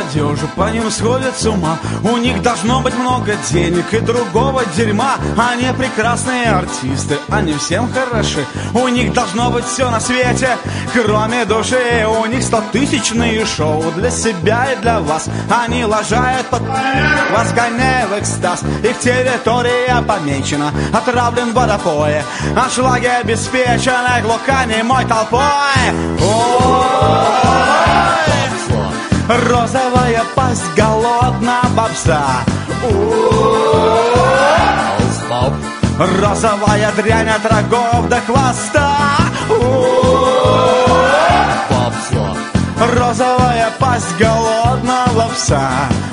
молодежи по ним сходят с ума. У них должно быть много денег и другого дерьма. Они прекрасные артисты, они всем хороши. У них должно быть все на свете, кроме души. У них 100-тысячные шоу для себя и для вас. Они лажают, вас гоняя в экстаз. Их территория помечена, отравлен водопое. Аншлаги обеспечены глухонемой толпой. Розовая пасть голодного пса. Розовая дрянь от рогов до хвоста. Розовая пасть голодного пса.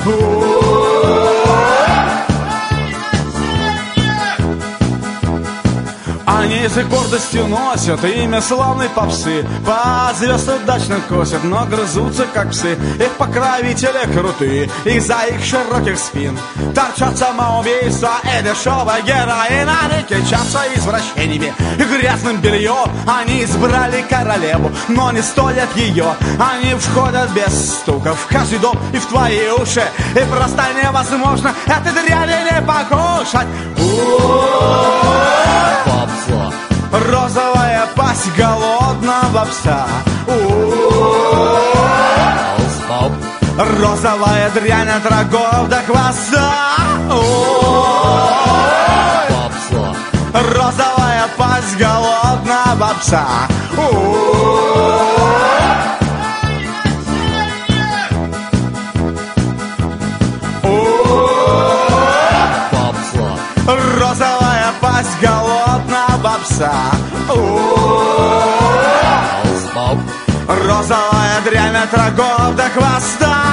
Они с гордостью носят имя славной попсы. По звезд удачно косят, но грызутся как псы. Их покровители крутые, из-за их широких спин торчат самоубийства и дешевая героин. Они кичатся извращениями и грязным бельем. Они избрали королеву, но не стоят ее. Они входят без стука в каждый дом и в твои уши. И просто невозможно этой дряни не покушать. Розовая пасть голодного пса. Розовая дрянь от рогов до хвоста. Розовая пасть голодного пса. Розовая пасть голодного пса. Розовая дрянь от рогов до хвоста.